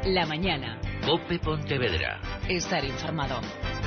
La mañana. COPE Pontevedra. Estar informado.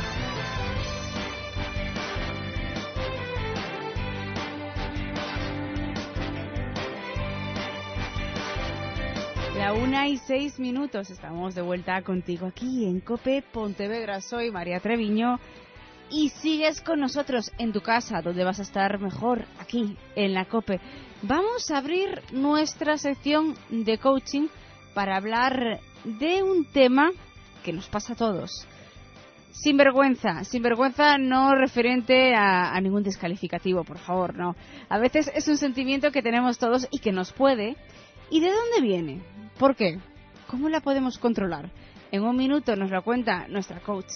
La 1:06. Estamos de vuelta contigo aquí en COPE Pontevedra. Soy María Treviño y sigues con nosotros en tu casa, donde vas a estar mejor, aquí en la COPE. Vamos a abrir nuestra sección de coaching para hablar de un tema que nos pasa a todos. Sinvergüenza no referente a ningún descalificativo, por favor, no. A veces es un sentimiento que tenemos todos y que nos puede. ¿Y de dónde viene? ¿Por qué? ¿Cómo la podemos controlar? En un minuto nos lo cuenta nuestra coach.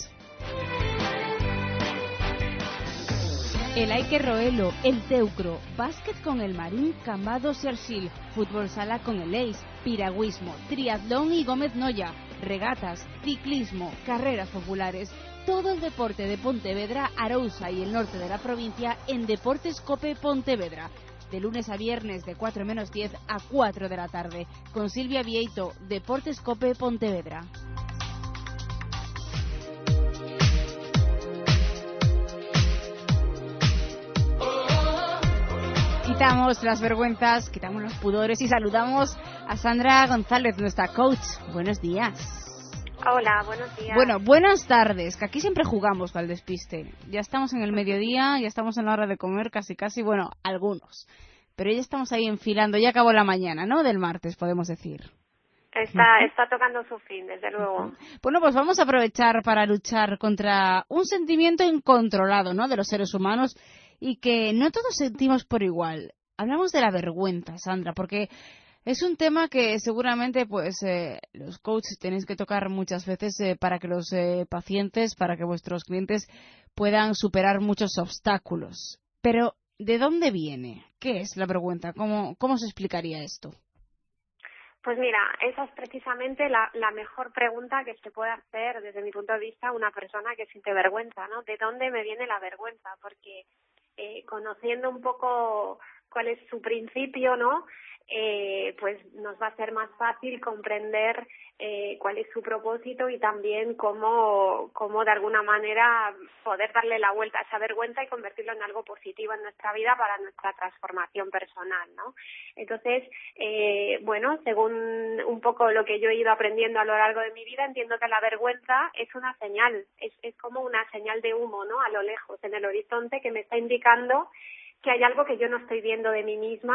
El Aike Roelo, el Teucro, básquet con el Marín, Cambado Sersil, fútbol sala con el Eis, piragüismo, triatlón y Gómez Noya, regatas, ciclismo, carreras populares. Todo el deporte de Pontevedra, Arousa y el norte de la provincia en Deportes COPE Pontevedra. De lunes a viernes de 4 menos 10 a 4 de la tarde. Con Silvia Vieito, Deportes COPE Pontevedra. Quitamos las vergüenzas, quitamos los pudores y saludamos a Sandra González, nuestra coach. Buenos días. Hola, buenos días. Bueno, buenas tardes, que aquí siempre jugamos al despiste. Ya estamos en el mediodía, ya estamos en la hora de comer, casi, bueno, algunos. Pero ya estamos ahí enfilando, ya acabó la mañana, ¿no? Del martes, podemos decir. Está tocando su fin, desde luego. Bueno, pues vamos a aprovechar para luchar contra un sentimiento incontrolado, ¿no? De los seres humanos y que no todos sentimos por igual. Hablamos de la vergüenza, Sandra, porque es un tema que seguramente pues los coaches tenéis que tocar muchas veces para que los pacientes, para que vuestros clientes puedan superar muchos obstáculos. Pero, ¿de dónde viene? ¿Qué es la vergüenza? ¿Cómo se explicaría esto? Pues mira, esa es precisamente la mejor pregunta que se puede hacer desde mi punto de vista a una persona que siente vergüenza, ¿no? ¿De dónde me viene la vergüenza? Porque conociendo un poco cuál es su principio, ¿no? Pues nos va a ser más fácil comprender cuál es su propósito y también cómo de alguna manera poder darle la vuelta a esa vergüenza y convertirlo en algo positivo en nuestra vida para nuestra transformación personal, ¿no? Entonces, bueno, según un poco lo que yo he ido aprendiendo a lo largo de mi vida, entiendo que la vergüenza es una señal, es como una señal de humo, ¿no? A lo lejos, en el horizonte, que me está indicando que hay algo que yo no estoy viendo de mí misma,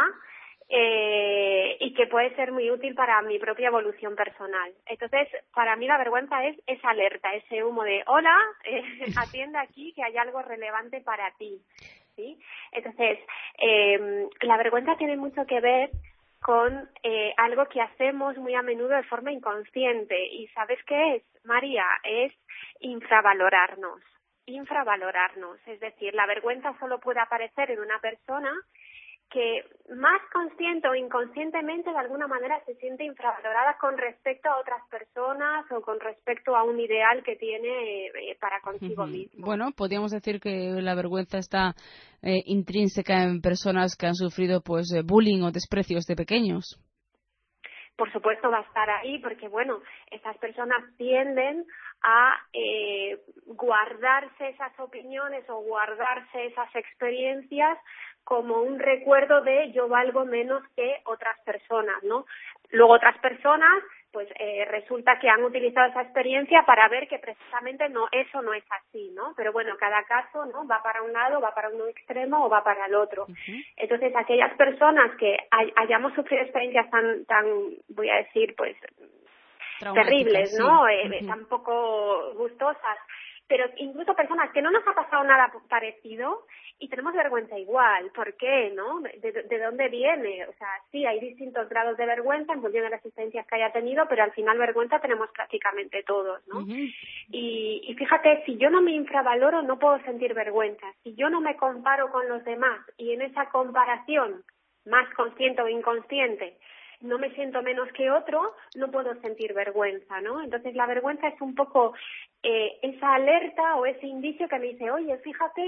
y que puede ser muy útil para mi propia evolución personal. Entonces, para mí la vergüenza es esa alerta, ese humo de hola, atiende aquí que hay algo relevante para ti, ¿sí? Entonces, la vergüenza tiene mucho que ver con algo que hacemos muy a menudo de forma inconsciente. ¿Y sabes qué es, María? Es infravalorarnos. Es decir, la vergüenza solo puede aparecer en una persona que más consciente o inconscientemente de alguna manera se siente infravalorada con respecto a otras personas o con respecto a un ideal que tiene para consigo mismo. Bueno, podríamos decir que la vergüenza está intrínseca en personas que han sufrido pues bullying o desprecios de pequeños. Por supuesto va a estar ahí porque, bueno, esas personas tienden a guardarse esas opiniones o guardarse esas experiencias como un recuerdo de yo valgo menos que otras personas, ¿no? Luego otras personas, pues resulta que han utilizado esa experiencia para ver que precisamente eso no es así, ¿no? Pero bueno, cada caso, ¿no? Va para un lado, va para un extremo o va para el otro. Entonces, aquellas personas que hayamos sufrido experiencias tan, voy a decir, pues terribles, ¿no? Tan poco gustosas, pero incluso personas que no nos ha pasado nada parecido y tenemos vergüenza igual. ¿Por qué, no? ¿De dónde viene? O sea, sí, hay distintos grados de vergüenza en función de las experiencias que haya tenido, pero al final vergüenza tenemos prácticamente todos, ¿no? Y fíjate, si yo no me infravaloro, no puedo sentir vergüenza. Si yo no me comparo con los demás y en esa comparación, más consciente o inconsciente, no me siento menos que otro, no puedo sentir vergüenza, ¿no? Entonces la vergüenza es un poco esa alerta o ese indicio que me dice, oye, fíjate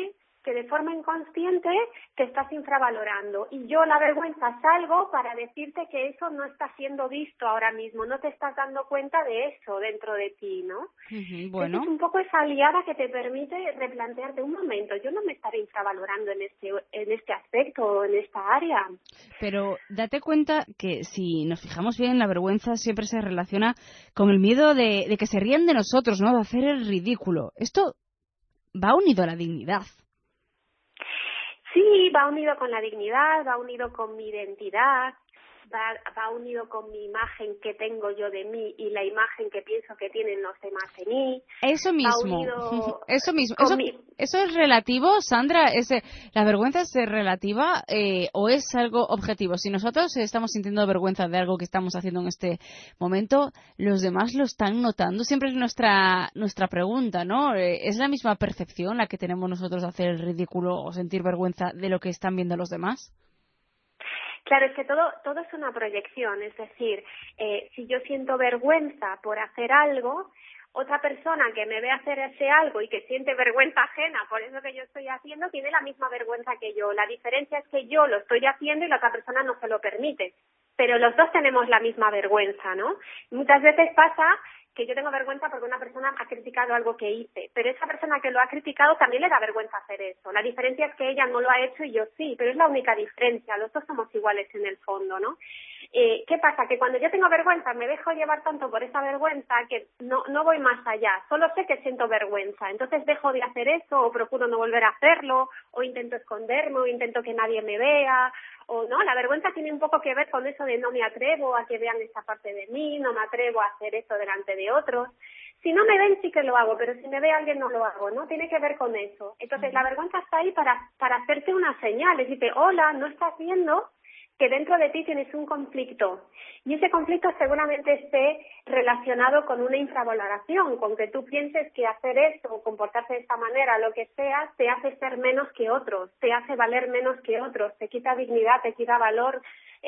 que de forma inconsciente te estás infravalorando. Y yo, la vergüenza, salgo para decirte que eso no está siendo visto ahora mismo, no te estás dando cuenta de eso dentro de ti, ¿no? Bueno. Entonces, es un poco esa aliada que te permite replantearte un momento, yo no me estaré infravalorando en este aspecto o en esta área. Pero date cuenta que si nos fijamos bien, la vergüenza siempre se relaciona con el miedo de que se rían de nosotros, ¿no? De hacer el ridículo. Esto va unido a la dignidad. Sí, va unido con la dignidad, va unido con mi identidad, va unido con mi imagen que tengo yo de mí y la imagen que pienso que tienen los demás de mí. Eso mismo, eso mismo. Eso es relativo, Sandra. ¿La vergüenza es relativa o es algo objetivo? Si nosotros estamos sintiendo vergüenza de algo que estamos haciendo en este momento, los demás lo están notando. Siempre es nuestra pregunta, ¿no? ¿Es la misma percepción la que tenemos nosotros de hacer el ridículo o sentir vergüenza de lo que están viendo los demás? Claro, es que todo es una proyección, es decir, si yo siento vergüenza por hacer algo, otra persona que me ve hacer ese algo y que siente vergüenza ajena por eso que yo estoy haciendo, tiene la misma vergüenza que yo. La diferencia es que yo lo estoy haciendo y la otra persona no se lo permite, pero los dos tenemos la misma vergüenza, ¿no? Muchas veces pasa que yo tengo vergüenza porque una persona ha criticado algo que hice, pero esa persona que lo ha criticado también le da vergüenza hacer eso. La diferencia es que ella no lo ha hecho y yo sí, pero es la única diferencia, los dos somos iguales en el fondo, ¿no? ¿Qué pasa? Que cuando yo tengo vergüenza me dejo llevar tanto por esa vergüenza que no voy más allá, solo sé que siento vergüenza, entonces dejo de hacer eso o procuro no volver a hacerlo o intento esconderme o intento que nadie me vea o no, la vergüenza tiene un poco que ver con eso de no me atrevo a que vean esta parte de mí, no me atrevo a hacer eso delante de otros. Si no me ven sí que lo hago, pero si me ve alguien no lo hago, ¿no? Tiene que ver con eso. Entonces la vergüenza está ahí para hacerte una señal, decirte, hola, no estás viendo que dentro de ti tienes un conflicto y ese conflicto seguramente esté relacionado con una infravaloración, con que tú pienses que hacer eso o comportarse de esta manera, lo que sea, te hace ser menos que otros, te hace valer menos que otros, te quita dignidad, te quita valor,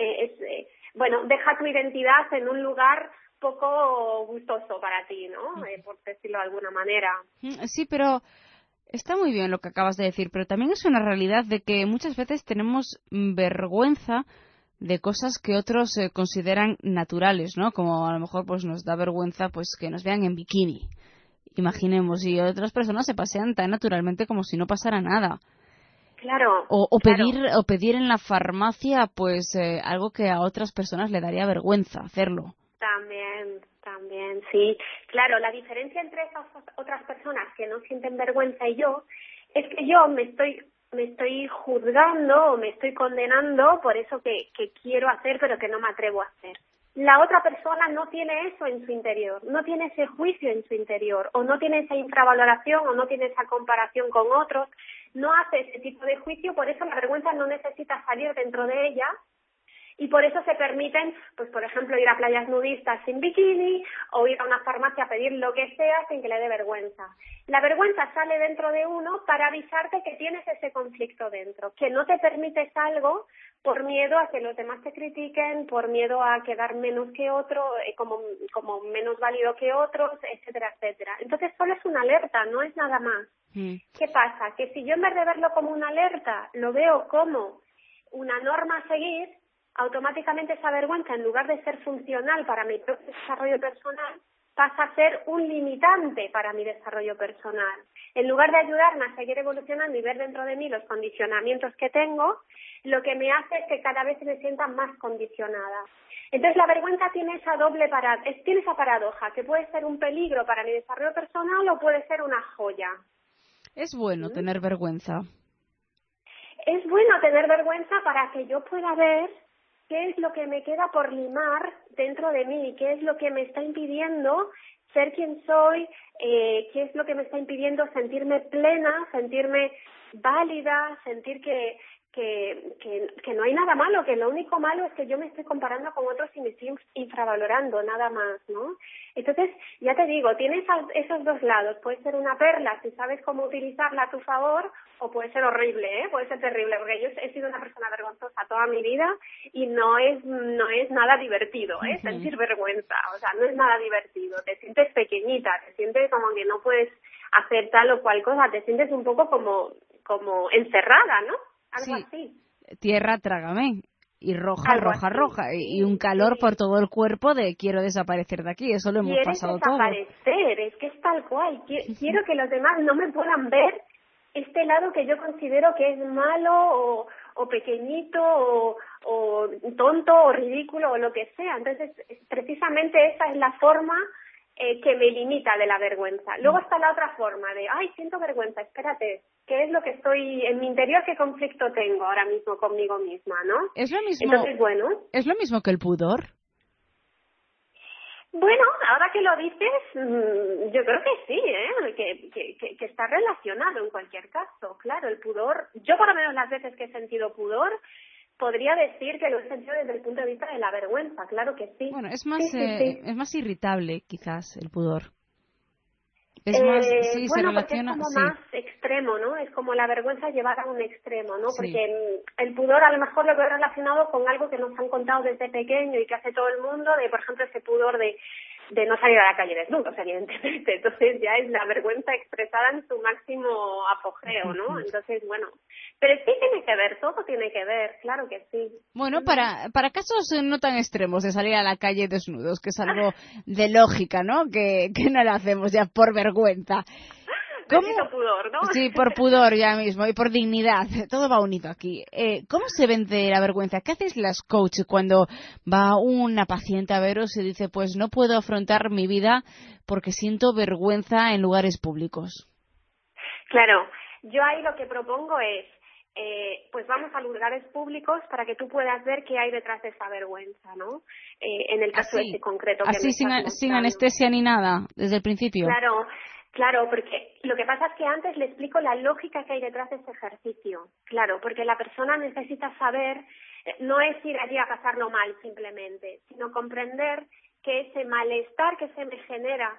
deja tu identidad en un lugar poco gustoso para ti, ¿no? Por decirlo de alguna manera. Sí, pero está muy bien lo que acabas de decir, pero también es una realidad de que muchas veces tenemos vergüenza de cosas que otros consideran naturales, ¿no? Como a lo mejor pues nos da vergüenza pues que nos vean en bikini. Imaginemos, y otras personas se pasean tan naturalmente como si no pasara nada. Claro. O pedir en la farmacia pues algo que a otras personas le daría vergüenza hacerlo. También, sí. Claro, la diferencia entre esas otras personas que no sienten vergüenza y yo es que yo me estoy juzgando o me estoy condenando por eso que quiero hacer pero que no me atrevo a hacer. La otra persona no tiene eso en su interior, no tiene ese juicio en su interior o no tiene esa infravaloración o no tiene esa comparación con otros, no hace ese tipo de juicio, por eso la vergüenza no necesita salir dentro de ella. Y por eso se permiten, pues por ejemplo, ir a playas nudistas sin bikini o ir a una farmacia a pedir lo que sea sin que le dé vergüenza. La vergüenza sale dentro de uno para avisarte que tienes ese conflicto dentro, que no te permites algo por miedo a que los demás te critiquen, por miedo a quedar menos que otro, como menos válido que otros, etcétera, etcétera. Entonces solo es una alerta, no es nada más. ¿Qué pasa? Que si yo en vez de verlo como una alerta, lo veo como una norma a seguir, automáticamente esa vergüenza, en lugar de ser funcional para mi propio desarrollo personal, pasa a ser un limitante para mi desarrollo personal. En lugar de ayudarme a seguir evolucionando y ver dentro de mí los condicionamientos que tengo, lo que me hace es que cada vez me sienta más condicionada. Entonces la vergüenza tiene tiene esa paradoja, que puede ser un peligro para mi desarrollo personal o puede ser una joya. Es bueno tener vergüenza. Es bueno tener vergüenza para que yo pueda ver qué es lo que me queda por limar dentro de mí, qué es lo que me está impidiendo ser quien soy, qué es lo que me está impidiendo sentirme plena, sentirme válida, sentir que no hay nada malo, que lo único malo es que yo me estoy comparando con otros y me estoy infravalorando, nada más, ¿no? Entonces, ya te digo, tienes esos dos lados, puede ser una perla si sabes cómo utilizarla a tu favor, o puede ser horrible, puede ser terrible, porque yo he sido una persona vergonzosa toda mi vida y no es nada divertido, sentir vergüenza, o sea, no es nada divertido, te sientes pequeñita, te sientes como que no puedes hacer tal o cual cosa, te sientes un poco como como encerrada, ¿no? Algo Sí. así. Tierra, trágame. Y roja, Algo roja, así. roja. Y un calor por todo el cuerpo de quiero desaparecer de aquí. Eso lo hemos Quieres pasado todo. desaparecer, es que es tal cual. Quiero que los demás no me puedan ver este lado que yo considero que es malo o pequeñito o tonto o ridículo o lo que sea. Entonces, precisamente esa es la forma que me limita de la vergüenza. Luego está la otra forma de, ay, siento vergüenza, espérate, ¿qué es lo que estoy en mi interior? ¿Qué conflicto tengo ahora mismo conmigo misma, no? Es lo mismo. Entonces, bueno. ¿Es lo mismo que el pudor? Bueno, ahora que lo dices, yo creo que sí, que está relacionado en cualquier caso. Claro, el pudor, yo por lo menos las veces que he sentido pudor, podría decir que lo he sentido desde el punto de vista de la vergüenza, claro que sí. Bueno, es más, Sí. es más irritable quizás el pudor. Es más, sí, se Bueno, porque es relaciona, como sí. más extremo, ¿no? Es como la vergüenza llevada a un extremo, ¿no? Sí. Porque el pudor a lo mejor lo veo relacionado con algo que nos han contado desde pequeño y que hace todo el mundo, de por ejemplo ese pudor de no salir a la calle desnudos, evidentemente. Entonces ya es la vergüenza expresada en su máximo apogeo, ¿no? Entonces, bueno, pero sí tiene que ver, todo tiene que ver, claro que sí. Bueno, para casos no tan extremos de salir a la calle desnudos, que es algo de lógica, ¿no? Que no lo hacemos ya por vergüenza. Necesito pudor, ¿no? Sí, por pudor ya mismo y por dignidad. Todo va unido aquí. ¿Cómo se vence la vergüenza? ¿Qué hacéis las coach cuando va una paciente a veros y dice, pues no puedo afrontar mi vida porque siento vergüenza en lugares públicos? Claro, yo ahí lo que propongo es, pues vamos a lugares públicos para que tú puedas ver qué hay detrás de esa vergüenza, ¿no? En el caso este concreto que así me sin estás sin mostrando. anestesia ni nada, desde el principio. Claro, porque lo que pasa es que antes le explico la lógica que hay detrás de ese ejercicio. Claro, porque la persona necesita saber, no es ir allí a pasarlo mal simplemente, sino comprender que ese malestar que se me genera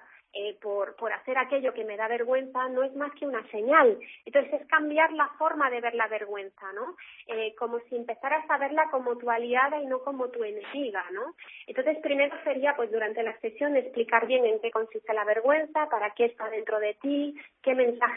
por hacer aquello que me da vergüenza no es más que una señal. Entonces es cambiar la forma de ver la vergüenza, ¿no? Como si empezaras a verla como tu aliada y no como tu enemiga, ¿no? Entonces primero sería, pues durante la sesión, explicar bien en qué consiste la vergüenza, para qué está dentro de ti, qué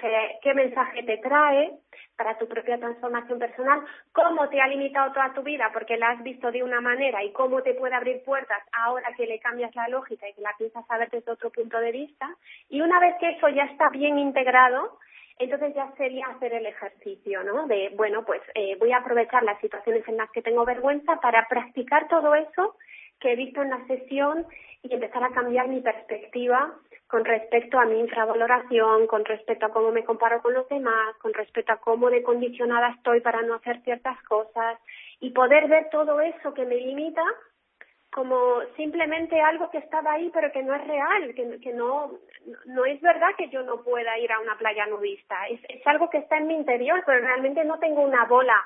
mensaje te trae para tu propia transformación personal, cómo te ha limitado toda tu vida porque la has visto de una manera y cómo te puede abrir puertas ahora que le cambias la lógica y que la piensas a ver desde otro punto de vista. Y una vez que eso ya está bien integrado, entonces ya sería hacer el ejercicio, ¿no? De, bueno, pues voy a aprovechar las situaciones en las que tengo vergüenza para practicar todo eso que he visto en la sesión y empezar a cambiar mi perspectiva con respecto a mi infravaloración, con respecto a cómo me comparo con los demás, con respecto a cómo de condicionada estoy para no hacer ciertas cosas y poder ver todo eso que me limita como simplemente algo que estaba ahí pero que no es real, que no es verdad que yo no pueda ir a una playa nudista, es algo que está en mi interior, pero realmente no tengo una bola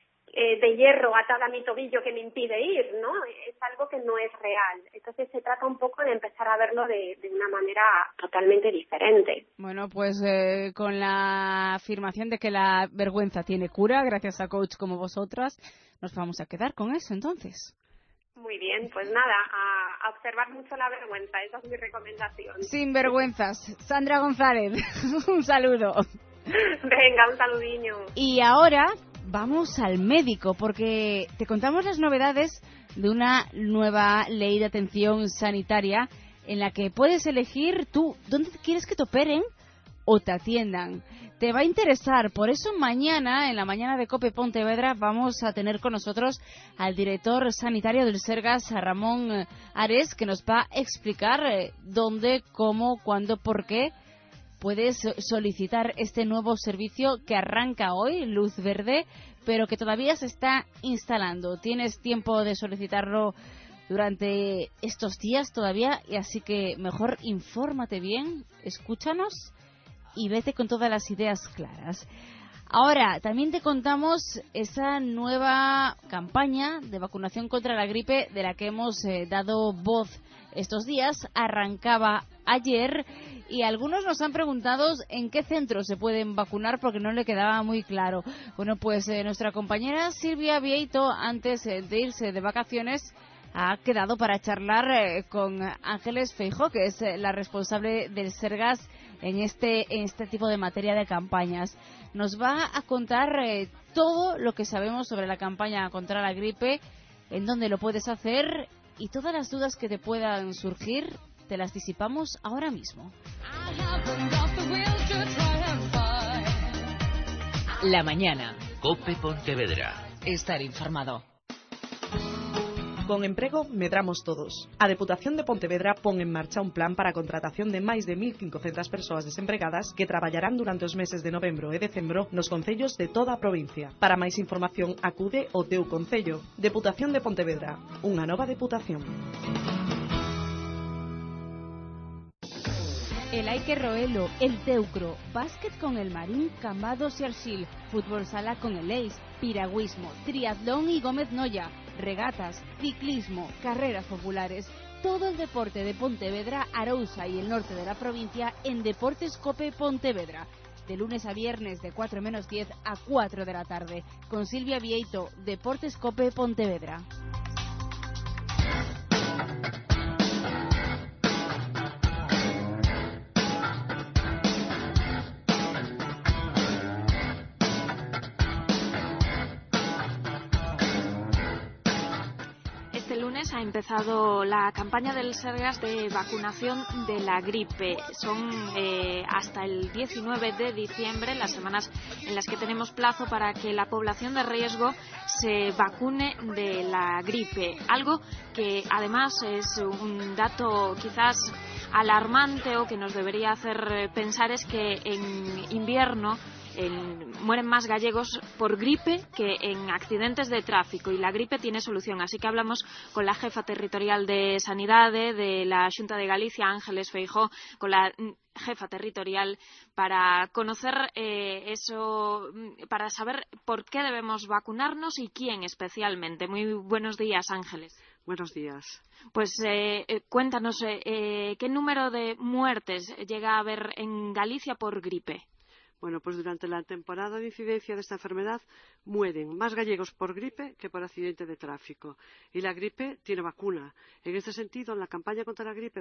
de hierro atada a mi tobillo que me impide ir, ¿no? Es algo que no es real. Entonces se trata un poco de empezar a verlo de una manera totalmente diferente. Bueno, pues con la afirmación de que la vergüenza tiene cura, gracias a coach como vosotras, nos vamos a quedar con eso entonces. Muy bien, pues nada, a observar mucho la vergüenza, esa es mi recomendación. Sin vergüenzas. Sandra González, un saludo. Venga, un saludinho. Y ahora vamos al médico, porque te contamos las novedades de una nueva ley de atención sanitaria en la que puedes elegir tú dónde quieres que te operen o te atiendan. Te va a interesar, por eso mañana, en la mañana de COPE Pontevedra, vamos a tener con nosotros al director sanitario del Sergas, a Ramón Ares, que nos va a explicar dónde, cómo, cuándo, por qué puedes solicitar este nuevo servicio que arranca hoy, luz verde, pero que todavía se está instalando. Tienes tiempo de solicitarlo durante estos días todavía, y así que mejor infórmate bien, escúchanos y vete con todas las ideas claras. Ahora, también te contamos esa nueva campaña de vacunación contra la gripe de la que hemos dado voz estos días. Arrancaba ayer y algunos nos han preguntado en qué centros se pueden vacunar porque no le quedaba muy claro. Bueno, pues nuestra compañera Silvia Vieito, antes de irse de vacaciones, ha quedado para charlar con Ángeles Feijóo, que es la responsable del Sergas en este tipo de materia de campañas. Nos va a contar todo lo que sabemos sobre la campaña contra la gripe, en dónde lo puedes hacer y todas las dudas que te puedan surgir, te las disipamos ahora mismo. La mañana. COPE Pontevedra. Estar informado. Con emprego medramos todos. A Deputación de Pontevedra pon en marcha un plan para a contratación de máis de 1.500 persoas desempregadas que traballarán durante os meses de novembro e decembro nos concellos de toda a provincia. Para máis información acude ao teu concello. Deputación de Pontevedra, unha nova deputación. El Aike Roelo, el Teucro, básquet con el Marín, Cambados y Arxil, fútbol sala con el Eis, piragüismo, triatlón y Gómez Noya, regatas, ciclismo, carreras populares, todo el deporte de Pontevedra, Arousa y el norte de la provincia en Deportes Cope Pontevedra. De lunes a viernes de 4 menos 10 a 4 de la tarde. Con Silvia Vieito, Deportes Cope Pontevedra. Ha empezado la campaña del Sergas de vacunación de la gripe. Son hasta el 19 de diciembre las semanas en las que tenemos plazo para que la población de riesgo se vacune de la gripe. Algo que además es un dato quizás alarmante o que nos debería hacer pensar es que en invierno mueren más gallegos por gripe que en accidentes de tráfico, y la gripe tiene solución. Así que hablamos con la jefa territorial de Sanidade de la Xunta de Galicia, Ángeles Feijóo, con la jefa territorial, para conocer eso, para saber por qué debemos vacunarnos y quién especialmente. Muy buenos días, Ángeles. Buenos días. Pues cuéntanos, ¿qué número de muertes llega a haber en Galicia por gripe? Bueno, pues durante la temporada de incidencia de esta enfermedad mueren más gallegos por gripe que por accidente de tráfico. Y la gripe tiene vacuna. En este sentido, en la campaña contra la gripe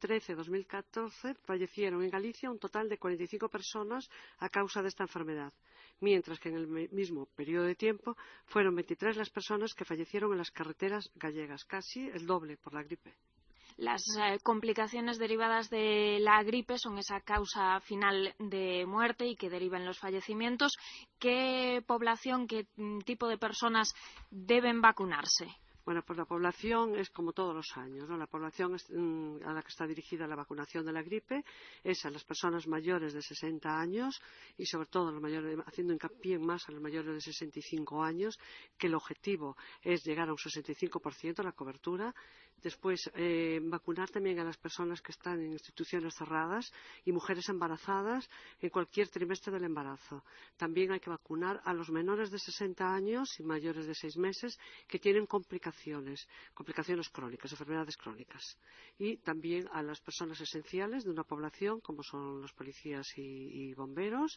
2013-2014 fallecieron en Galicia un total de 45 personas a causa de esta enfermedad, mientras que en el mismo periodo de tiempo fueron 23 las personas que fallecieron en las carreteras gallegas, casi el doble por la gripe. Las complicaciones derivadas de la gripe son esa causa final de muerte y que deriva en los fallecimientos. ¿Qué población, qué tipo de personas deben vacunarse? Bueno, pues la población es como todos los años, ¿no? La población a la que está dirigida la vacunación de la gripe es a las personas mayores de 60 años y sobre todo a los mayores, haciendo hincapié más a los mayores de 65 años, que el objetivo es llegar a un 65% la cobertura. Después, vacunar también a las personas que están en instituciones cerradas y mujeres embarazadas en cualquier trimestre del embarazo. También hay que vacunar a los menores de 60 años y mayores de 6 meses que tienen complicaciones crónicas, enfermedades crónicas. Y también a las personas esenciales de una población, como son los policías y bomberos.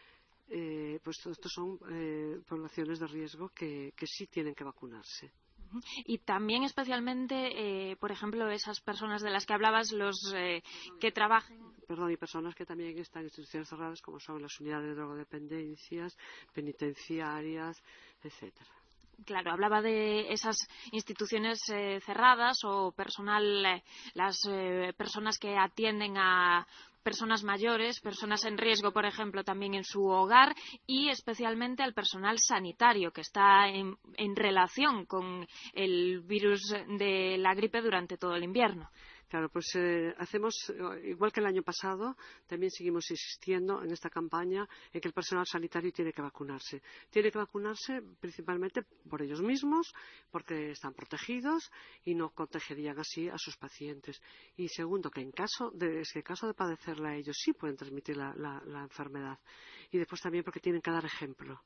Pues todo esto son poblaciones de riesgo que sí tienen que vacunarse. Y también especialmente, por ejemplo, esas personas de las que hablabas, los que trabajan. Y personas que también están en instituciones cerradas, como son las unidades de drogodependencias, penitenciarias, etcétera. Claro, hablaba de esas instituciones cerradas o personal, las personas que atienden a personas mayores, personas en riesgo, por ejemplo, también en su hogar, y especialmente al personal sanitario que está en relación con el virus de la gripe durante todo el invierno. Claro, pues hacemos, igual que el año pasado, también seguimos insistiendo en esta campaña en que el personal sanitario tiene que vacunarse. Tiene que vacunarse principalmente por ellos mismos, porque están protegidos y no contagiarían así a sus pacientes. Y segundo, que en caso de padecerla a ellos sí pueden transmitir la enfermedad. Y después también porque tienen que dar ejemplo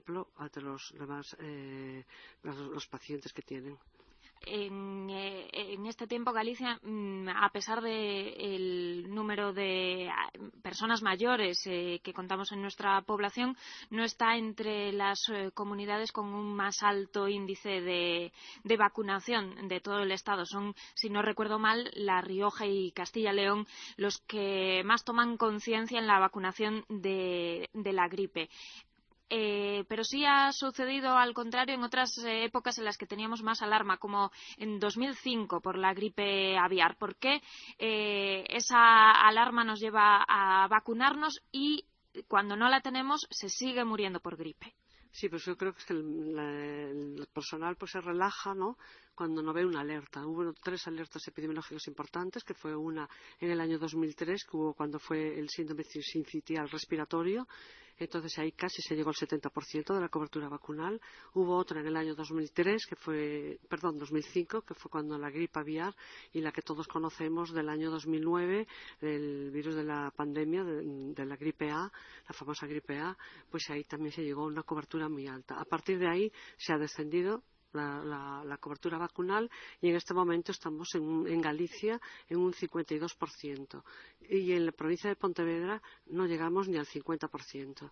ante los demás los pacientes que tienen. en este tiempo Galicia, a pesar del número de personas mayores que contamos en nuestra población, no está entre las comunidades con un más alto índice de vacunación de todo el Estado. Son, si no recuerdo mal, La Rioja y Castilla y León los que más toman conciencia en la vacunación de la gripe. Pero sí ha sucedido al contrario en otras épocas en las que teníamos más alarma, como en 2005 por la gripe aviar. ¿Por qué esa alarma nos lleva a vacunarnos y cuando no la tenemos se sigue muriendo por gripe? Sí, pues yo creo que es que el personal pues se relaja, ¿no?, cuando no ve una alerta. Hubo 3 alertas epidemiológicas importantes, que fue una en el año 2003, que hubo cuando fue el síndrome sincitial respiratorio. Entonces ahí casi se llegó al 70% de la cobertura vacunal. Hubo otra en el año 2005, que fue cuando la gripe aviar, y la que todos conocemos del año 2009, el virus de la pandemia, de la gripe A, la famosa gripe A, pues ahí también se llegó a una cobertura muy alta. A partir de ahí se ha descendido la cobertura vacunal y en este momento estamos en Galicia en un 52% y en la provincia de Pontevedra no llegamos ni al 50%.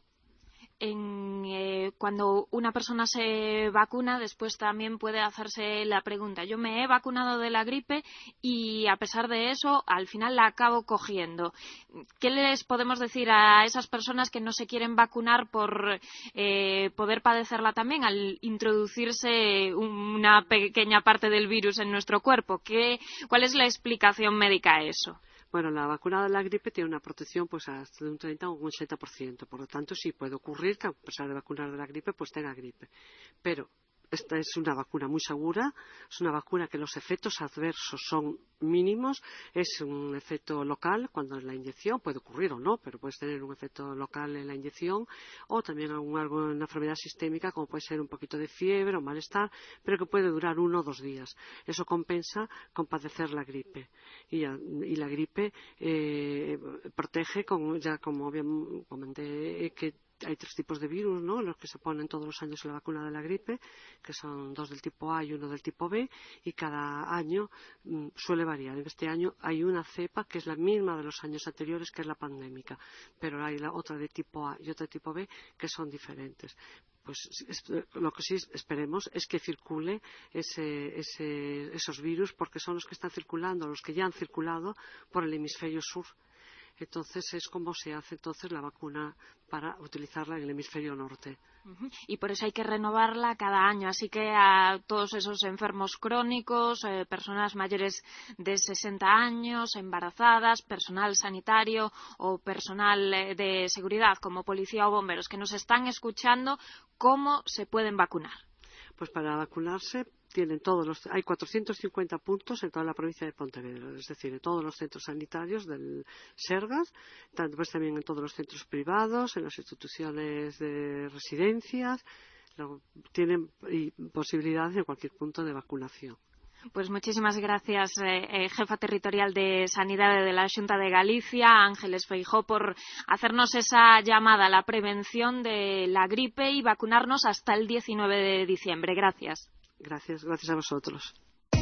Cuando una persona se vacuna, después también puede hacerse la pregunta: yo me he vacunado de la gripe y a pesar de eso al final la acabo cogiendo. ¿Qué les podemos decir a esas personas que no se quieren vacunar por poder padecerla también al introducirse una pequeña parte del virus en nuestro cuerpo? ¿Cuál es la explicación médica a eso? Bueno, la vacuna de la gripe tiene una protección pues hasta de un 30 o un 80%. Por lo tanto, sí puede ocurrir que a pesar de vacunar de la gripe, pues tenga gripe. Pero esta es una vacuna muy segura, es una vacuna que los efectos adversos son mínimos, es un efecto local cuando es la inyección, puede ocurrir o no, pero puedes tener un efecto local en la inyección, o también una enfermedad sistémica como puede ser un poquito de fiebre o malestar, pero que puede durar 1 o 2 días. Eso compensa con padecer la gripe. Y la gripe protege, ya como bien comenté, que hay 3 tipos de virus, ¿no?, los que se ponen todos los años en la vacuna de la gripe, que son 2 del tipo A y 1 del tipo B, y cada año suele variar. En este año hay una cepa que es la misma de los años anteriores, que es la pandémica, pero hay la otra de tipo A y otra de tipo B que son diferentes. Pues lo que sí esperemos es que circule esos virus, porque son los que están circulando, los que ya han circulado por el hemisferio sur. Entonces es como se hace entonces la vacuna para utilizarla en el hemisferio norte. Y por eso hay que renovarla cada año. Así que a todos esos enfermos crónicos, personas mayores de 60 años, embarazadas, personal sanitario o personal de seguridad como policía o bomberos que nos están escuchando, ¿cómo se pueden vacunar? Pues para vacunarse hay 450 puntos en toda la provincia de Pontevedra, es decir, en todos los centros sanitarios del Sergas, pues también en todos los centros privados, en las instituciones de residencias, tienen posibilidades en cualquier punto de vacunación. Pues muchísimas gracias, jefa territorial de Sanidade de la Xunta de Galicia, Ángeles Feijóo, por hacernos esa llamada a la prevención de la gripe y vacunarnos hasta el 19 de diciembre. Gracias. Gracias a vosotros.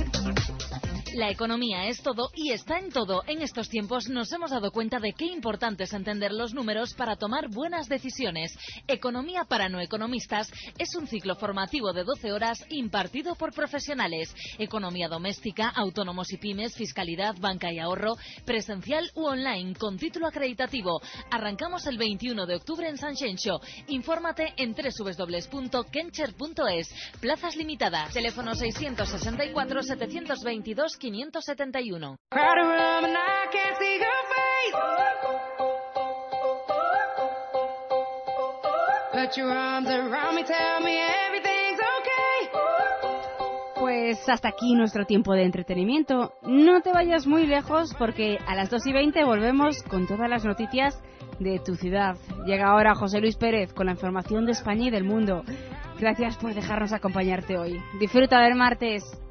La economía es todo y está en todo. En estos tiempos nos hemos dado cuenta de qué importante es entender los números para tomar buenas decisiones. Economía para no economistas es un ciclo formativo de 12 horas impartido por profesionales. Economía doméstica, autónomos y pymes, fiscalidad, banca y ahorro, presencial u online con título acreditativo. Arrancamos el 21 de octubre en Sanxenxo. Infórmate en www.kencher.es. Plazas limitadas. Teléfono 664 722 571. Pues hasta aquí nuestro tiempo de entretenimiento. No te vayas muy lejos porque a las 2:20 volvemos con todas las noticias de tu ciudad. Llega ahora José Luis Pérez con la información de España y del mundo. Gracias por dejarnos acompañarte hoy. Disfruta del martes.